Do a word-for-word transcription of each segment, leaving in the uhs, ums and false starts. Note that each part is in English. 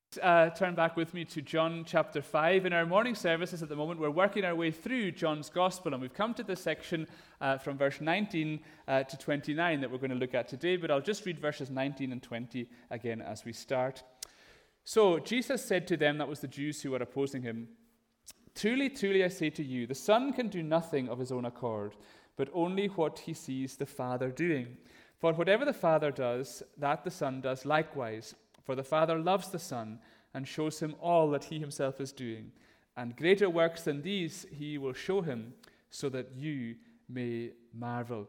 Uh, turn back with me to John chapter five. In our morning services at the moment, we're working our way through John's Gospel, and we've come to this section uh, from verse nineteen uh, to twenty-nine that we're going to look at today, but I'll just read verses nineteen and twenty again as we start. So Jesus said to them, that was the Jews who were opposing him, "Truly, truly, I say to you, the Son can do nothing of his own accord, but only what he sees the Father doing. For whatever the Father does, that the Son does likewise. For the Father loves the Son and shows him all that he himself is doing. And greater works than these he will show him, so that you may marvel."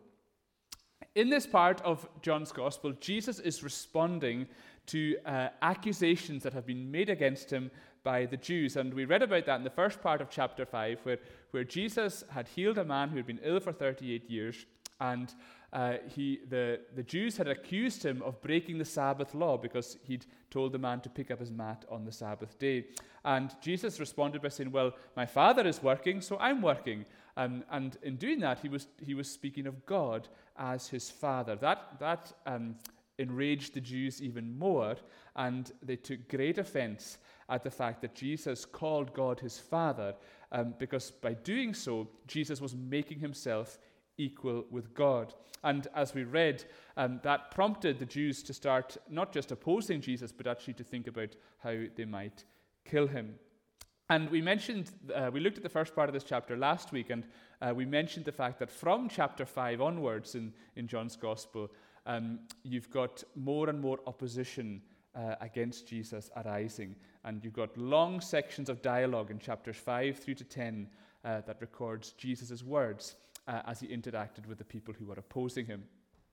In this part of John's Gospel, Jesus is responding to uh, accusations that have been made against him by the Jews. And we read about that in the first part of chapter five, where, where Jesus had healed a man who had been ill for thirty-eight years, and Uh, he, the, the Jews had accused him of breaking the Sabbath law because he'd told the man to pick up his mat on the Sabbath day. And Jesus responded by saying, well, my Father is working, so I'm working. Um, and in doing that, he was he was speaking of God as his Father. That, that um, enraged the Jews even more, and they took great offense at the fact that Jesus called God his Father, um, because by doing so, Jesus was making himself equal with God. And as we read, um, that prompted the Jews to start not just opposing Jesus, but actually to think about how they might kill him. And we mentioned, uh, we looked at the first part of this chapter last week, and uh, we mentioned the fact that from chapter five onwards in, in John's Gospel, um, you've got more and more opposition uh, against Jesus arising. And you've got long sections of dialogue in chapters five through to ten uh, that records Jesus' words Uh, as he interacted with the people who were opposing him.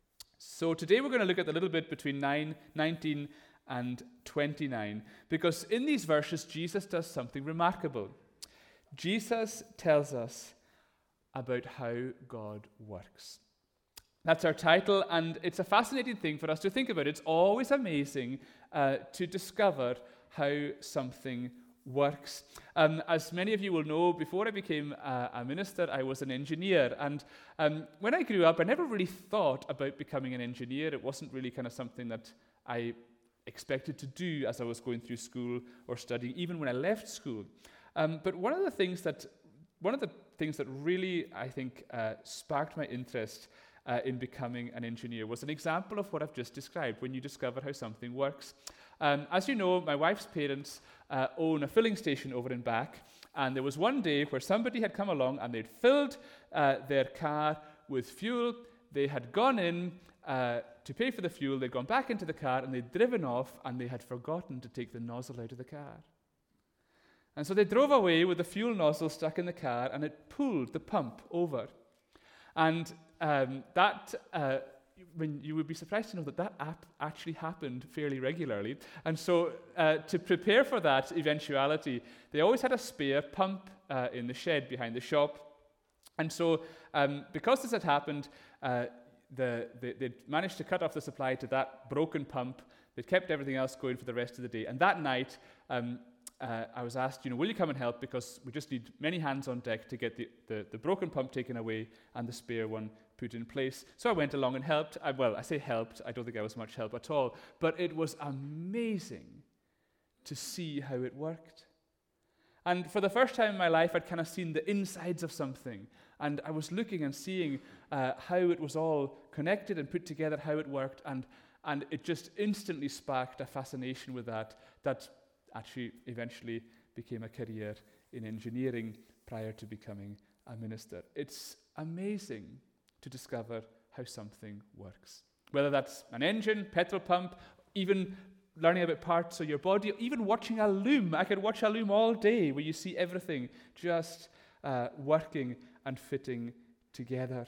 So today we're going to look at a little bit between nine, nineteen and twenty-nine, because in these verses Jesus does something remarkable. Jesus tells us about how God works. That's our title, and it's a fascinating thing for us to think about. It's always amazing uh, to discover how something works. Um, as many of you will know, before I became uh, a minister, I was an engineer. And um, when I grew up, I never really thought about becoming an engineer. It wasn't really kind of something that I expected to do as I was going through school or studying, even when I left school. Um, but one of the things that one of the things that really, I think, uh, sparked my interest uh, in becoming an engineer was an example of what I've just described, when you discover how something works. Um, as you know, my wife's parents uh, own a filling station over in Back, and there was one day where somebody had come along and they'd filled uh, their car with fuel. They had gone in uh, to pay for the fuel, they'd gone back into the car, and they'd driven off, and they had forgotten to take the nozzle out of the car. And so they drove away with the fuel nozzle stuck in the car, and it pulled the pump over. And um, that... Uh, When you would be surprised to know that that ap- actually happened fairly regularly. And so uh, to prepare for that eventuality, they always had a spare pump uh, in the shed behind the shop. And so um, because this had happened, uh, the, the, they'd managed to cut off the supply to that broken pump. They'd kept everything else going for the rest of the day. And that night, um, uh, I was asked, you know, will you come and help? Because we just need many hands on deck to get the, the, the broken pump taken away and the spare one put in place. So I went along and helped. I, well, I say helped. I don't think I was much help at all. But it was amazing to see how it worked. And for the first time in my life, I'd kind of seen the insides of something. And I was looking and seeing uh, how it was all connected and put together, how it worked. And, and it just instantly sparked a fascination with that, that actually eventually became a career in engineering prior to becoming a minister. It's amazing to discover how something works. Whether that's an engine, petrol pump, even learning about parts of your body, even watching a loom. I could watch a loom all day where you see everything just uh, working and fitting together.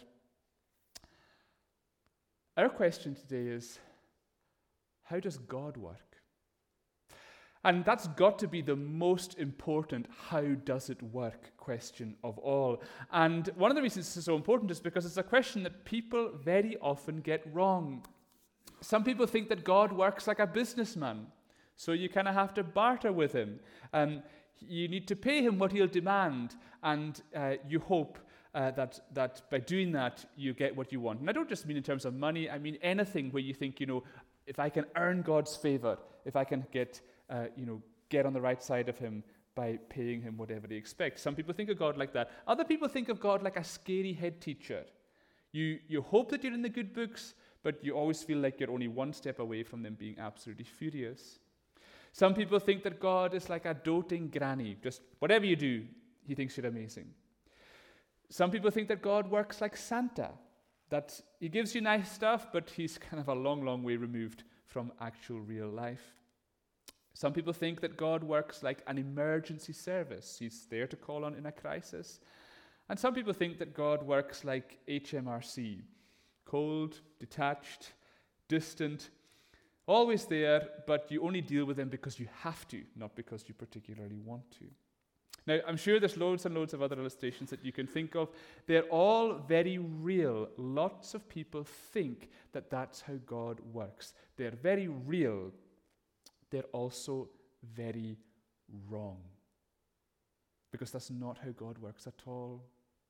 Our question today is, how does God work? And that's got to be the most important how does it work question of all. And one of the reasons this is so important is because it's a question that people very often get wrong. Some people think that God works like a businessman, so you kind of have to barter with him. Um, you need to pay him what he'll demand, and uh, you hope uh, that that by doing that you get what you want. And I don't just mean in terms of money, I mean anything where you think, you know, if I can earn God's favor, if I can get uh, you know, get on the right side of him by paying him whatever he expects. Some people think of God like that. Other people think of God like a scary head teacher. You, you hope that you're in the good books, but you always feel like you're only one step away from them being absolutely furious. Some people think that God is like a doting granny. Just whatever you do, he thinks you're amazing. Some people think that God works like Santa, that he gives you nice stuff, but he's kind of a long, long way removed from actual real life. Some people think that God works like an emergency service. He's there to call on in a crisis. And some people think that God works like H M R C, cold, detached, distant, always there, but you only deal with them because you have to, not because you particularly want to. Now, I'm sure there's loads and loads of other illustrations that you can think of. They're all very real. Lots of people think that that's how God works. They're very real. They're also very wrong, because that's not how God works at all.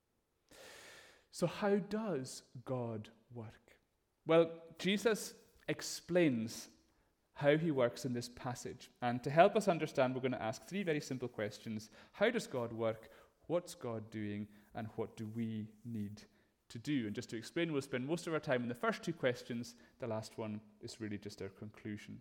So how does God work? Well, Jesus explains how he works in this passage. And to help us understand, we're going to ask three very simple questions. How does God work? What's God doing? And what do we need to do? And just to explain, we'll spend most of our time in the first two questions. The last one is really just our conclusion.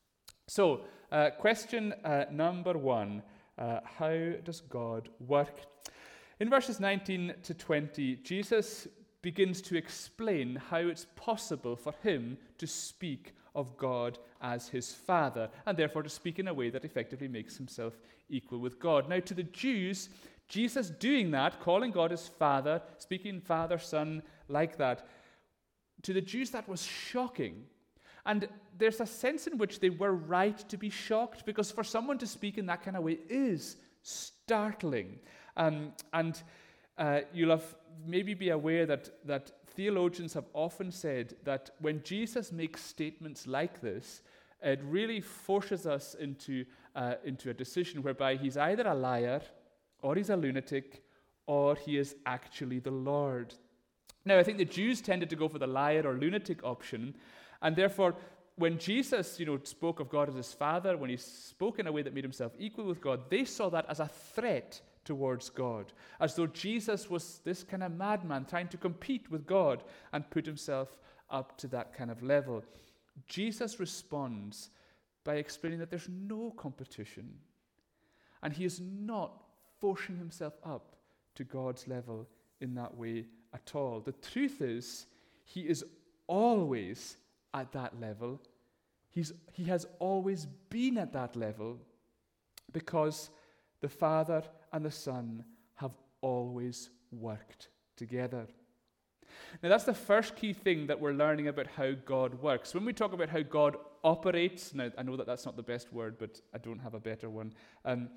So, uh, question uh, number one, uh, how does God work? In verses nineteen to twenty, Jesus begins to explain how it's possible for him to speak of God as his Father, and therefore to speak in a way that effectively makes himself equal with God. Now, to the Jews, Jesus doing that, calling God his Father, speaking Father, Son, like that, to the Jews that was shocking. And there's a sense in which they were right to be shocked, because for someone to speak in that kind of way is startling. Um, and uh, you'll have maybe be aware that, that theologians have often said that when Jesus makes statements like this, it really forces us into, uh, into a decision whereby he's either a liar, or he's a lunatic, or he is actually the Lord. Now, I think the Jews tended to go for the liar or lunatic option, and therefore, when Jesus, you know, spoke of God as his Father, when he spoke in a way that made himself equal with God, they saw that as a threat towards God, as though Jesus was this kind of madman trying to compete with God and put himself up to that kind of level. Jesus responds by explaining that there's no competition, and he is not forcing himself up to God's level in that way at all. The truth is, he is always at that level. He's, he has always been at that level, because the Father and the Son have always worked together. Now, that's the first key thing that we're learning about how God works. When we talk about how God operates, now I know that that's not the best word, but I don't have a better one. Um,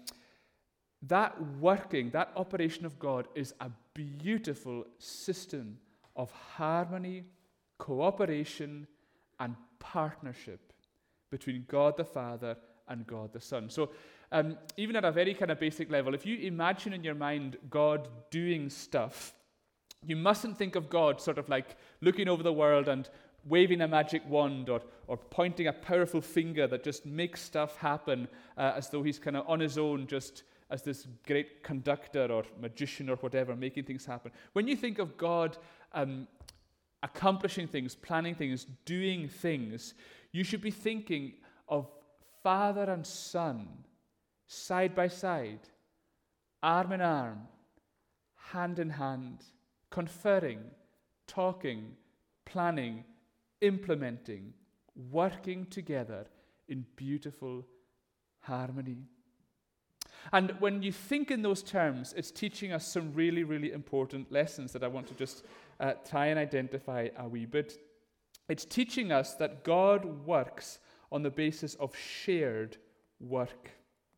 that working, that operation of God is a beautiful system of harmony, cooperation, and partnership between God the Father and God the Son. So um, even at a very kind of basic level, if you imagine in your mind God doing stuff, you mustn't think of God sort of like looking over the world and waving a magic wand or, or pointing a powerful finger that just makes stuff happen uh, as though he's kind of on his own, just as this great conductor or magician or whatever, making things happen. When you think of God um, accomplishing things, planning things, doing things, you should be thinking of Father and Son, side by side, arm in arm, hand in hand, conferring, talking, planning, implementing, working together in beautiful harmony. And when you think in those terms, it's teaching us some really, really important lessons that I want to just uh, try and identify a wee bit. It's teaching us that God works on the basis of shared work.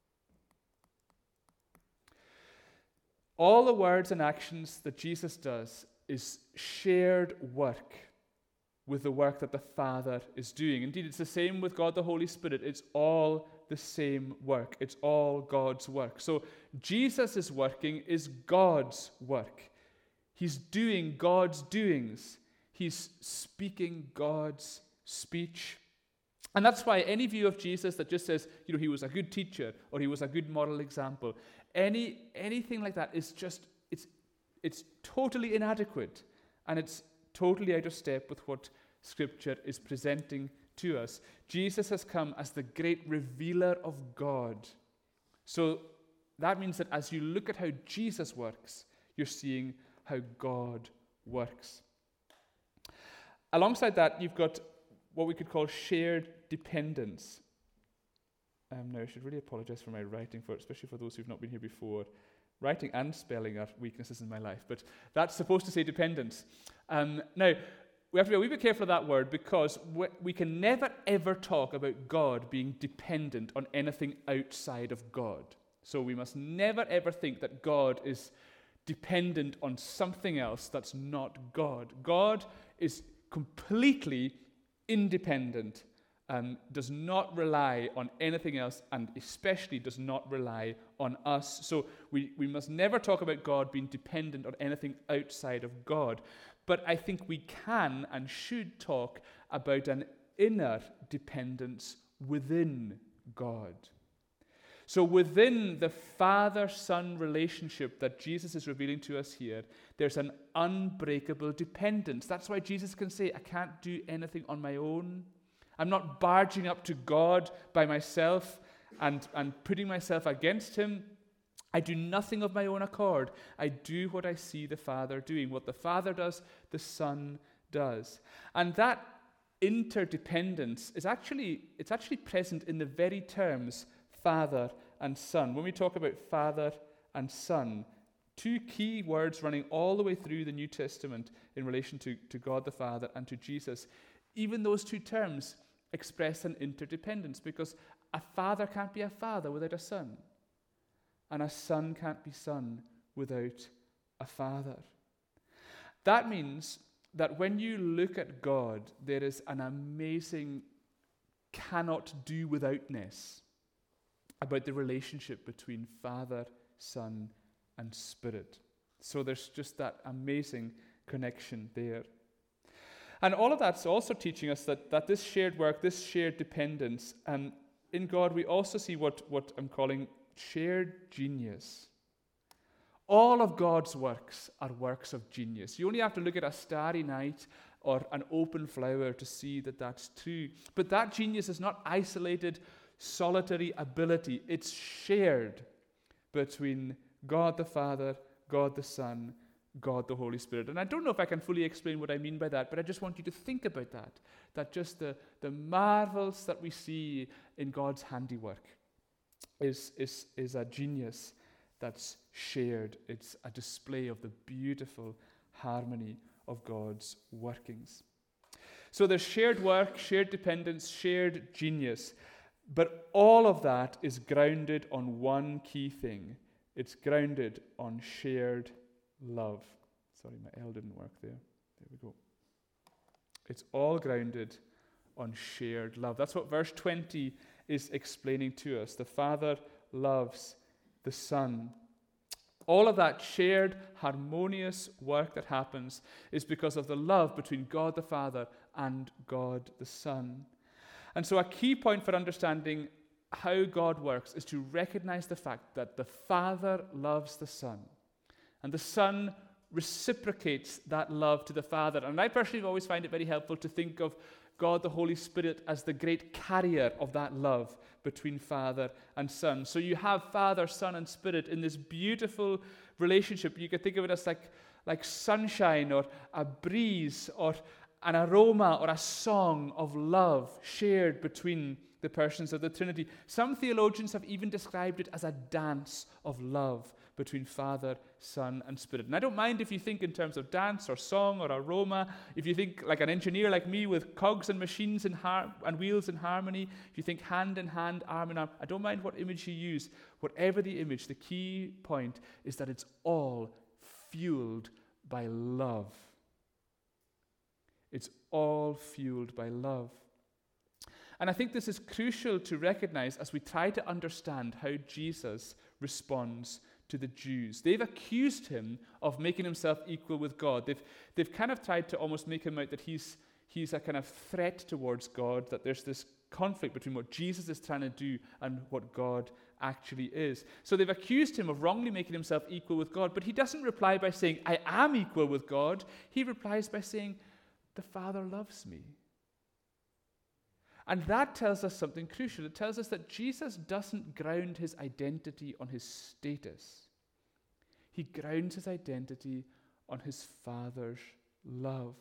All the words and actions that Jesus does is shared work with the work that the Father is doing. Indeed, it's the same with God the Holy Spirit. It's all the same work. It's all God's work. So Jesus' working is God's work. He's doing God's doings. He's speaking God's speech. And that's why any view of Jesus that just says, you know, he was a good teacher or he was a good moral example, any anything like that is just, it's it's totally inadequate, and it's totally out of step with what Scripture is presenting to us. Jesus has come as the great revealer of God. So that means that as you look at how Jesus works, you're seeing how God works. Alongside that, you've got what we could call shared dependence. Um, now, I should really apologize for my writing, for especially for those who've not been here before. Writing and spelling are weaknesses in my life, but that's supposed to say dependence. Um, now, we have to be a wee bit careful of that word, because we, we can never ever talk about God being dependent on anything outside of God. So we must never ever think that God is dependent on something else that's not God. God is completely independent, um, does not rely on anything else, and especially does not rely on us. So we, we must never talk about God being dependent on anything outside of God. But I think we can and should talk about an inner dependence within God. So within the Father-Son relationship that Jesus is revealing to us here, there's an unbreakable dependence. That's why Jesus can say, I can't do anything on my own. I'm not barging up to God by myself and, and putting myself against him. I do nothing of my own accord. I do what I see the Father doing. What the Father does, the Son does. And that interdependence is actually, it's actually present in the very terms Father and Son. When we talk about Father and Son, two key words running all the way through the New Testament in relation to, to God the Father and to Jesus, even those two terms express an interdependence, because a father can't be a father without a son, and a son can't be son without a father. That means that when you look at God, there is an amazing cannot do withoutness about the relationship between Father, Son, and Spirit. So there's just that amazing connection there. And all of that's also teaching us that, that this shared work, this shared dependence, um, in God we also see what, what I'm calling shared genius. All of God's works are works of genius. You only have to look at a starry night or an open flower to see that that's true. But that genius is not isolated, solitary ability. It's shared between God the Father, God the Son, God the Holy Spirit. And I don't know if I can fully explain what I mean by that, but I just want you to think about that. That just the, the marvels that we see in God's handiwork is, is, is a genius that's shared. It's a display of the beautiful harmony of God's workings. So there's shared work, shared dependence, shared genius. But all of that is grounded on one key thing. It's grounded on shared love. Sorry, my L didn't work there. There we go. It's all grounded on shared love. That's what verse twenty is explaining to us. The Father loves the Son. All of that shared, harmonious work that happens is because of the love between God the Father and God the Son. And so a key point for understanding how God works is to recognize the fact that the Father loves the Son, and the Son reciprocates that love to the Father. And I personally always find it very helpful to think of God the Holy Spirit as the great carrier of that love between Father and Son. So you have Father, Son, and Spirit in this beautiful relationship. You could think of it as like, like sunshine or a breeze or an aroma or a song of love shared between the persons of the Trinity. Some theologians have even described it as a dance of love between Father, Son, and Spirit. And I don't mind if you think in terms of dance or song or aroma, if you think like an engineer like me with cogs and machines and, har- and wheels in harmony, if you think hand in hand, arm in arm, I don't mind what image you use. Whatever the image, the key point is that it's all fueled by love. It's all fueled by love. And I think this is crucial to recognize as we try to understand how Jesus responds to the Jews. They've accused him of making himself equal with God. They've, they've kind of tried to almost make him out that he's, he's a kind of threat towards God, that there's this conflict between what Jesus is trying to do and what God actually is. So they've accused him of wrongly making himself equal with God, but he doesn't reply by saying, I am equal with God. He replies by saying, the Father loves me. And that tells us something crucial. It tells us that Jesus doesn't ground his identity on his status. He grounds his identity on his Father's love.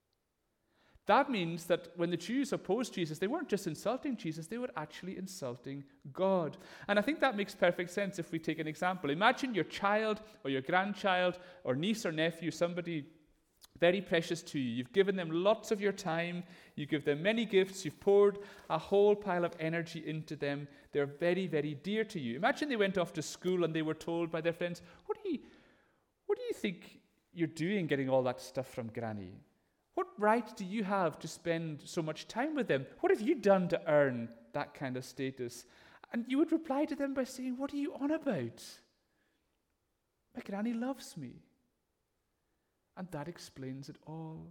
That means that when the Jews opposed Jesus, they weren't just insulting Jesus, they were actually insulting God. And I think that makes perfect sense if we take an example. Imagine your child or your grandchild or niece or nephew, somebody very precious to you. You've given them lots of your time. You give them many gifts. You've poured a whole pile of energy into them. They're very, very dear to you. Imagine they went off to school and they were told by their friends, what do you, what do you think you're doing getting all that stuff from Granny? What right do you have to spend so much time with them? What have you done to earn that kind of status? And you would reply to them by saying, what are you on about? My granny loves me. And that explains it all.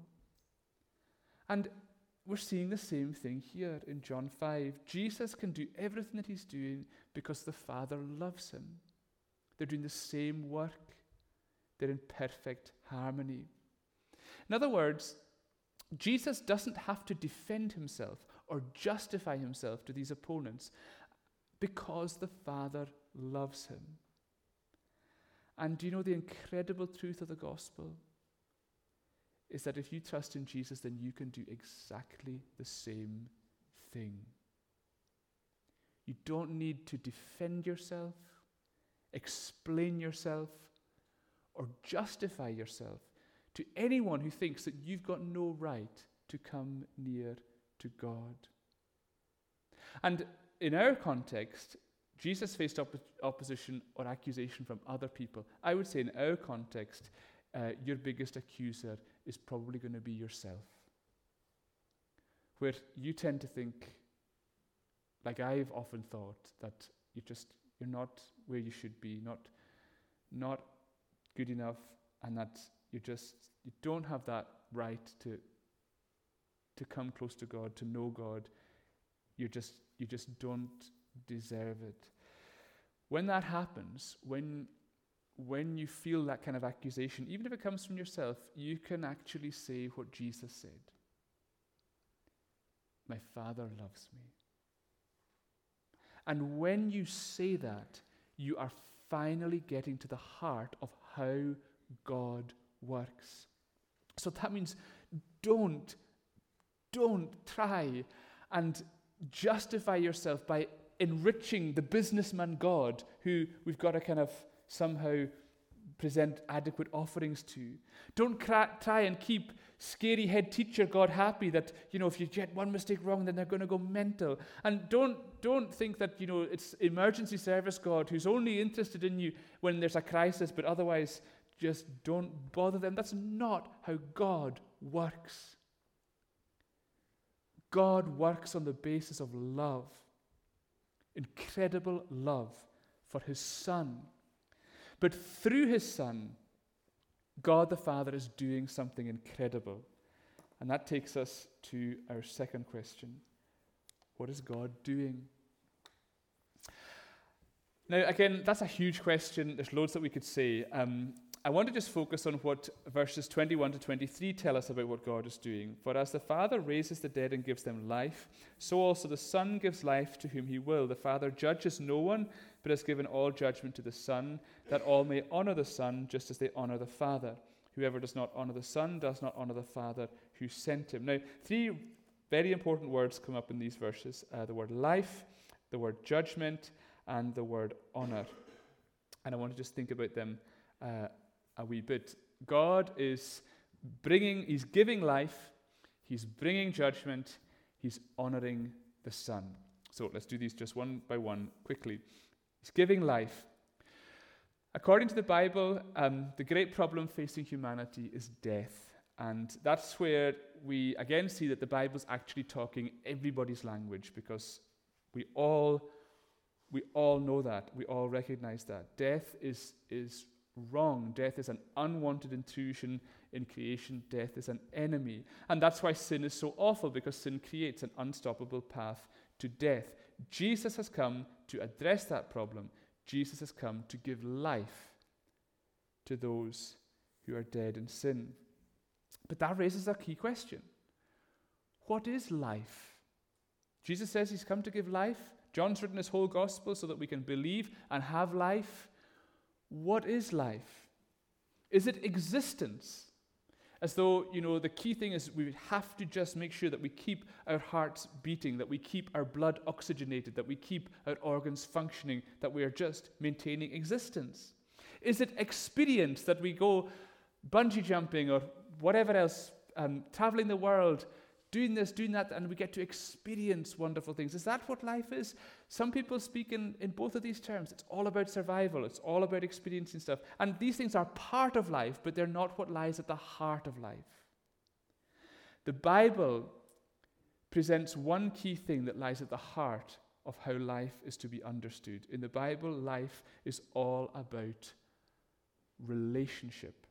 And we're seeing the same thing here in John five. Jesus can do everything that he's doing because the Father loves him. They're doing the same work. They're in perfect harmony. In other words, Jesus doesn't have to defend himself or justify himself to these opponents because the Father loves him. And do you know the incredible truth of the gospel? Is that if you trust in Jesus, then you can do exactly the same thing. You don't need to defend yourself, explain yourself, or justify yourself to anyone who thinks that you've got no right to come near to God. And in our context, Jesus faced op- opposition or accusation from other people. I would say in our context, uh, your biggest accuser is probably going to be yourself. Where you tend to think, like I've often thought, that you just you're not where you should be, not not good enough, and that you just you don't have that right to to come close to God, to know God. You just you just don't deserve it. When that happens, when when you feel that kind of accusation, even if it comes from yourself, you can actually say what Jesus said. My Father loves me. And when you say that, you are finally getting to the heart of how God works. So that means don't, don't try and justify yourself by enriching the businessman God who we've got to kind of somehow present adequate offerings to. Don't cra- try and keep scary head teacher God happy that, you know, if you get one mistake wrong, then they're going to go mental. And don't don't think that, you know, it's emergency service God who's only interested in you when there's a crisis, but otherwise just don't bother them. That's not how God works. God works on the basis of love. Incredible love for his Son. But through his Son, God the Father is doing something incredible. And that takes us to our second question. What is God doing? Now, again, that's a huge question. There's loads that we could say. Um, I want to just focus on what verses twenty-one to twenty-three tell us about what God is doing. For as the Father raises the dead and gives them life, so also the Son gives life to whom he will. The Father judges no one, but has given all judgment to the Son, that all may honor the Son just as they honor the Father. Whoever does not honor the Son does not honor the Father who sent him. Now, three very important words come up in these verses. Uh, the word life, the word judgment, and the word honor. And I want to just think about them uh, a wee bit. God is bringing, he's giving life, he's bringing judgment, he's honoring the Son. So let's do these just one by one quickly. He's giving life. According to the Bible, um, the great problem facing humanity is death. And that's where we again see that the Bible's actually talking everybody's language, because we all we all know that. We all recognize that. Death is is wrong. Death is an unwanted intrusion in creation. Death is an enemy. And that's why sin is so awful, because sin creates an unstoppable path to death. Jesus has come to address that problem. Jesus has come to give life to those who are dead in sin. But that raises a key question. What is life? Jesus says he's come to give life. John's written his whole gospel so that we can believe and have life. What is life? Is it existence? As though, you know, the key thing is we have to just make sure that we keep our hearts beating, that we keep our blood oxygenated, that we keep our organs functioning, that we are just maintaining existence. Is it experience that we go bungee jumping or whatever else, um, traveling the world, doing this, doing that, and we get to experience wonderful things? Is that what life is? Some people speak in, in both of these terms. It's all about survival. It's all about experiencing stuff. And these things are part of life, but they're not what lies at the heart of life. The Bible presents one key thing that lies at the heart of how life is to be understood. In the Bible, life is all about relationship.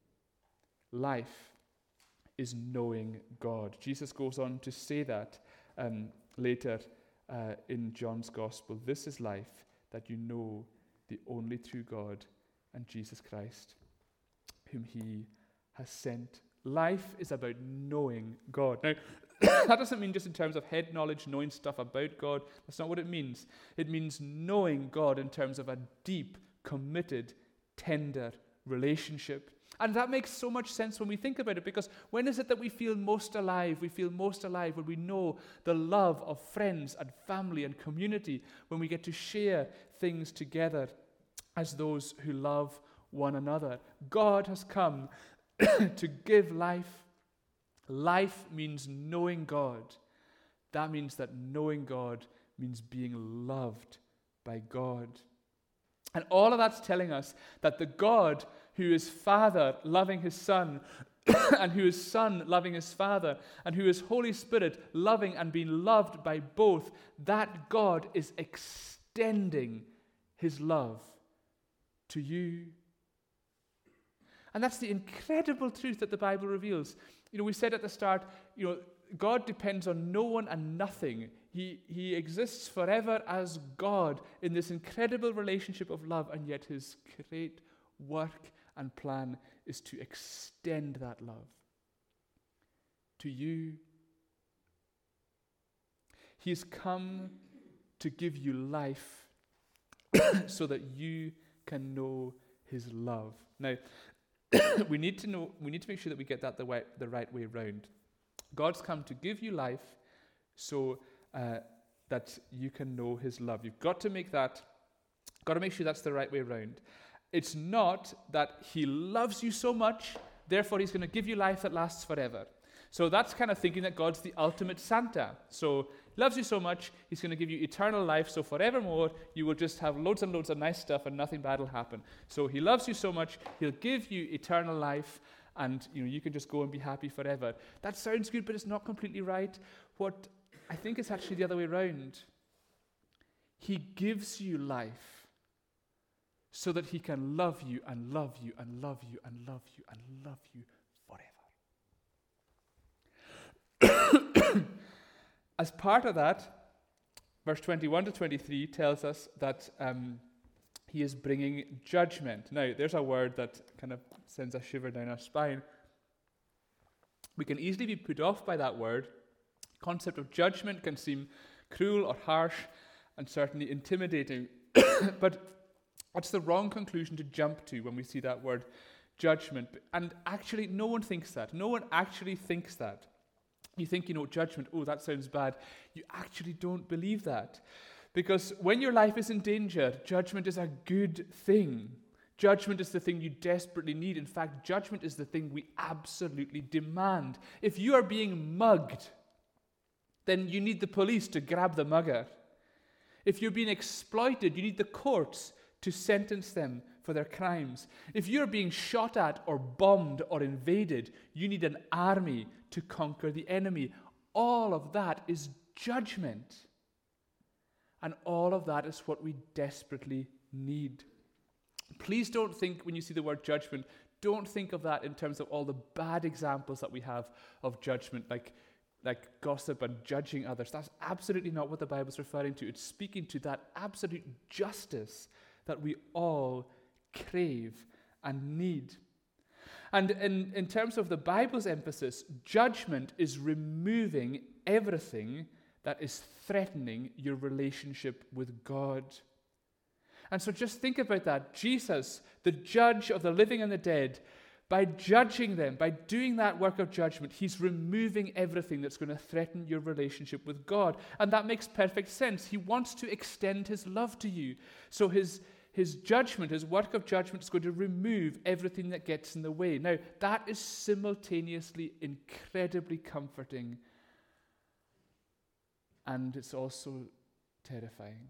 Life is knowing God. Jesus goes on to say that um, later uh, in John's Gospel. This is life, that you know the only true God and Jesus Christ, whom he has sent. Life is about knowing God. Now, that doesn't mean just in terms of head knowledge, knowing stuff about God. That's not what it means. It means knowing God in terms of a deep, committed, tender relationship. And that makes so much sense when we think about it, because when is it that we feel most alive? We feel most alive when we know the love of friends and family and community, when we get to share things together as those who love one another. God has come to give life. Life means knowing God. That means that knowing God means being loved by God. And all of that's telling us that the God who is Father loving his Son, and who is Son loving his Father, and who is Holy Spirit loving and being loved by both, that God is extending his love to you. And that's the incredible truth that the Bible reveals. You know, we said at the start, you know, God depends on no one and nothing. He, he exists forever as God in this incredible relationship of love, and yet his great work and plan is to extend that love to you. He's come to give you life so that you can know his love. Now, we need to know, we need to make sure that we get that the, way, the right way round. God's come to give you life so uh, that you can know his love. You've got to make that, got to make sure that's the right way round. It's not that he loves you so much, therefore he's going to give you life that lasts forever. So that's kind of thinking that God's the ultimate Santa. So he loves you so much, he's going to give you eternal life, so forevermore you will just have loads and loads of nice stuff and nothing bad will happen. So he loves you so much, he'll give you eternal life, and you know you can just go and be happy forever. That sounds good, but it's not completely right. What I think is actually the other way around. He gives you life so that he can love you and love you and love you and love you and love you forever. As part of that, verse twenty-one to twenty-three tells us that um, he is bringing judgment. Now, there's a word that kind of sends a shiver down our spine. We can easily be put off by that word. The concept of judgment can seem cruel or harsh and certainly intimidating. But that's the wrong conclusion to jump to when we see that word judgment. And actually, no one thinks that. No one actually thinks that. You think, you know, judgment, oh, that sounds bad. You actually don't believe that. Because when your life is in danger, judgment is a good thing. Judgment is the thing you desperately need. In fact, judgment is the thing we absolutely demand. If you are being mugged, then you need the police to grab the mugger. If you're being exploited, you need the courts to sentence them for their crimes. If you're being shot at or bombed or invaded, you need an army to conquer the enemy. All of that is judgment. And all of that is what we desperately need. Please don't think, when you see the word judgment, don't think of that in terms of all the bad examples that we have of judgment, like, like gossip and judging others. That's absolutely not what the Bible's referring to. It's speaking to that absolute justice that we all crave and need. And in, in terms of the Bible's emphasis, judgment is removing everything that is threatening your relationship with God. And so just think about that. Jesus, the judge of the living and the dead, by judging them, by doing that work of judgment, he's removing everything that's going to threaten your relationship with God. And that makes perfect sense. He wants to extend his love to you. So his, his judgment, his work of judgment is going to remove everything that gets in the way. Now, that is simultaneously incredibly comforting, and it's also terrifying.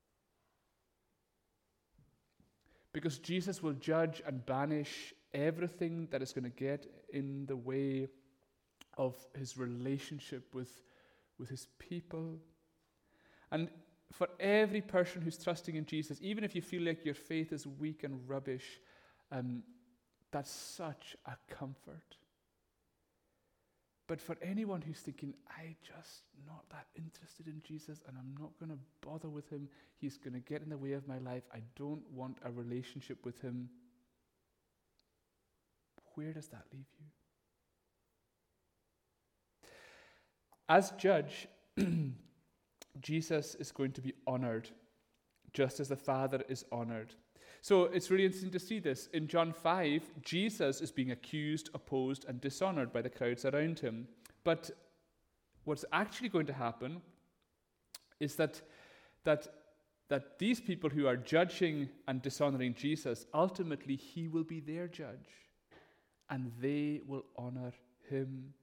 Because Jesus will judge and banish everything that is going to get in the way of his relationship with, with his people. And for every person who's trusting in Jesus, even if you feel like your faith is weak and rubbish, um, that's such a comfort. But for anyone who's thinking, I'm just not that interested in Jesus and I'm not going to bother with him, he's going to get in the way of my life, I don't want a relationship with him, where does that leave you? As judge, Jesus is going to be honored, just as the Father is honored. So it's really interesting to see this. In John five, Jesus is being accused, opposed, and dishonored by the crowds around him. But what's actually going to happen is that, that, that these people who are judging and dishonoring Jesus, ultimately he will be their judge, and they will honor him.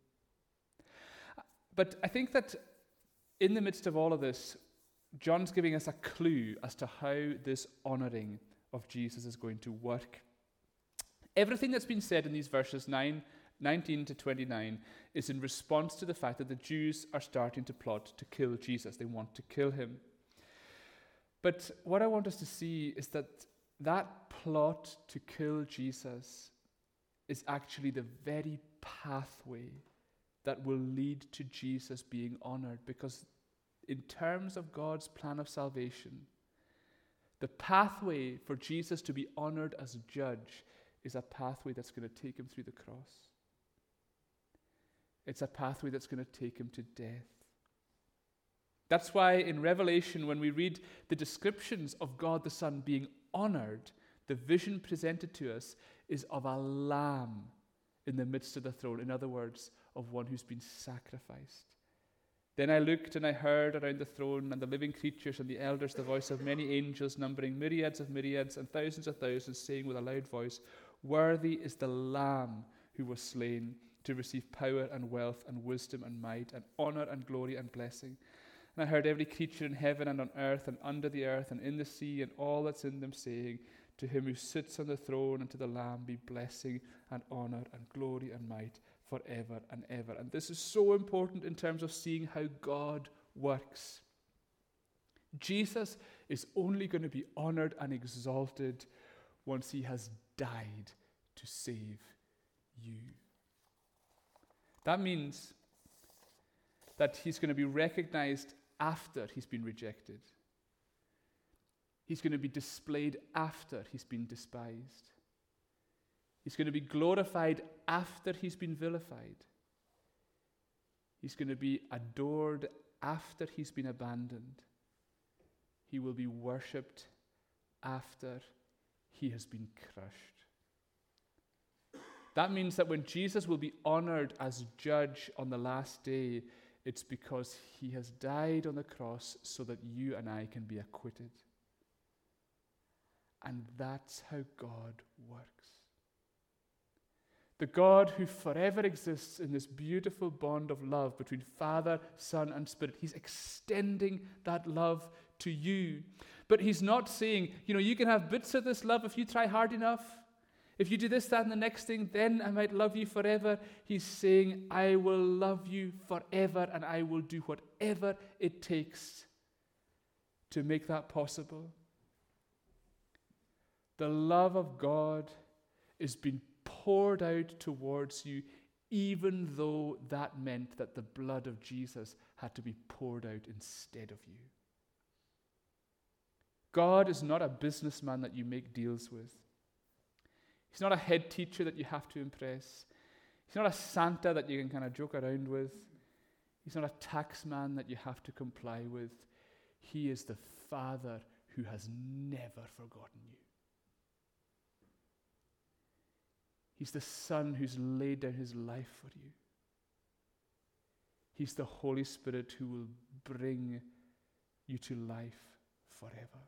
But I think that in the midst of all of this, John's giving us a clue as to how this honoring of Jesus is going to work. Everything that's been said in these verses nine, nineteen to twenty-nine is in response to the fact that the Jews are starting to plot to kill Jesus. They want to kill him. But what I want us to see is that that plot to kill Jesus is actually the very pathway that will lead to Jesus being honored. Because in terms of God's plan of salvation, the pathway for Jesus to be honored as judge is a pathway that's going to take him through the cross. It's a pathway that's going to take him to death. That's why in Revelation, when we read the descriptions of God the Son being honored, the vision presented to us is of a lamb in the midst of the throne. In other words, of one who's been sacrificed. Then I looked and I heard around the throne and the living creatures and the elders the voice of many angels, numbering myriads of myriads and thousands of thousands, saying with a loud voice, "Worthy is the Lamb who was slain to receive power and wealth and wisdom and might and honor and glory and blessing." And I heard every creature in heaven and on earth and under the earth and in the sea and all that's in them saying, "To him who sits on the throne and to the Lamb be blessing and honor and glory and might forever and ever." And this is so important in terms of seeing how God works. Jesus is only going to be honored and exalted once he has died to save you. That means that he's going to be recognized after he's been rejected. He's going to be displayed after he's been despised. He's going to be glorified after he's been vilified. He's going to be adored after he's been abandoned. He will be worshipped after he has been crushed. That means that when Jesus will be honored as judge on the last day, it's because he has died on the cross so that you and I can be acquitted. And that's how God works. The God who forever exists in this beautiful bond of love between Father, Son, and Spirit, he's extending that love to you. But he's not saying, you know, you can have bits of this love if you try hard enough. If you do this, that, and the next thing, then I might love you forever. He's saying, I will love you forever, and I will do whatever it takes to make that possible. The love of God is being poured out towards you even though that meant that the blood of Jesus had to be poured out instead of you. God is not a businessman that you make deals with. He's not a head teacher that you have to impress. He's not a Santa that you can kind of joke around with. He's not a tax man that you have to comply with. He is the Father who has never forgotten you. He's the Son who's laid down his life for you. He's the Holy Spirit who will bring you to life forever.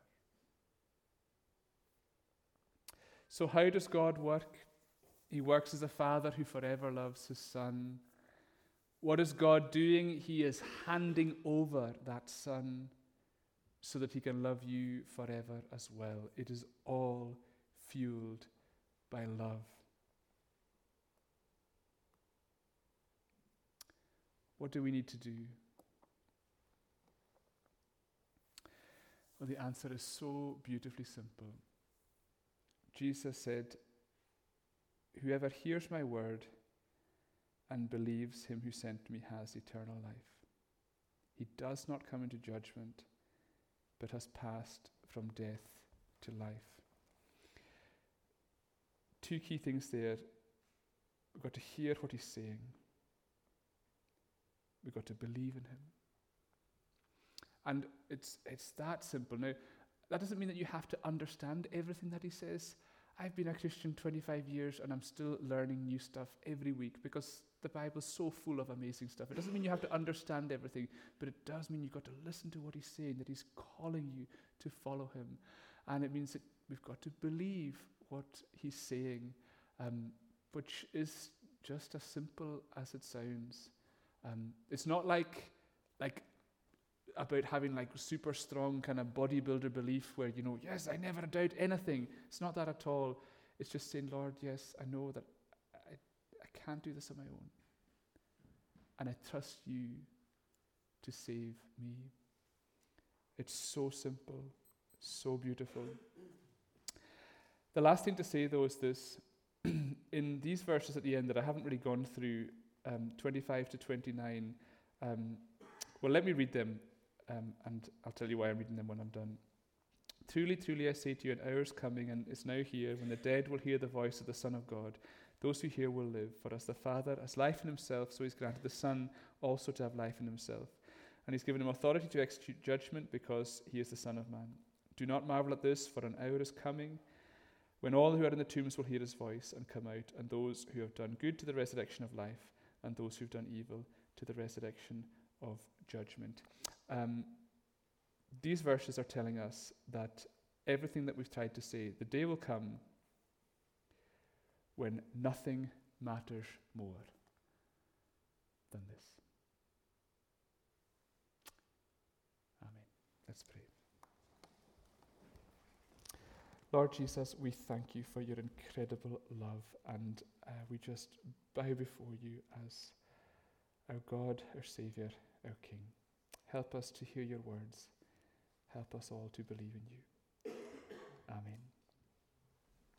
So how does God work? He works as a father who forever loves his Son. What is God doing? He is handing over that Son so that he can love you forever as well. It is all fueled by love. What do we need to do? Well, the answer is so beautifully simple. Jesus said, "Whoever hears my word and believes him who sent me has eternal life. He does not come into judgment, but has passed from death to life." Two key things there. We've got to hear what he's saying. We've got to believe in him. And it's it's that simple. Now, that doesn't mean that you have to understand everything that he says. I've been a Christian twenty-five years and I'm still learning new stuff every week because the Bible's so full of amazing stuff. It doesn't mean you have to understand everything, but it does mean you've got to listen to what he's saying, that he's calling you to follow him. And it means that we've got to believe what he's saying, um, which is just as simple as it sounds. Um, it's not like like about having like super strong kind of bodybuilder belief where, you know, yes, I never doubt anything. It's not that at all. It's just saying, Lord, yes, I know that I, I can't do this on my own. And I trust you to save me. It's so simple, so beautiful. The last thing to say, though, is this. In these verses at the end that I haven't really gone through, um, twenty-five to twenty-nine, um, well, let me read them. Um, and I'll tell you why I'm reading them when I'm done. "Truly, truly, I say to you, an hour is coming and is now here when the dead will hear the voice of the Son of God. Those who hear will live. For as the Father has life in himself, so he's granted the Son also to have life in himself. And he's given him authority to execute judgment because he is the Son of Man. Do not marvel at this, for an hour is coming when all who are in the tombs will hear his voice and come out, and those who have done good to the resurrection of life, and those who have done evil to the resurrection of judgment." Um, these verses are telling us that everything that we've tried to say, the day will come when nothing matters more than this. Amen. Let's pray. Lord Jesus, we thank you for your incredible love, and uh, we just bow before you as our God, our Saviour, our King. Help us to hear your words. Help us all to believe in you. Amen.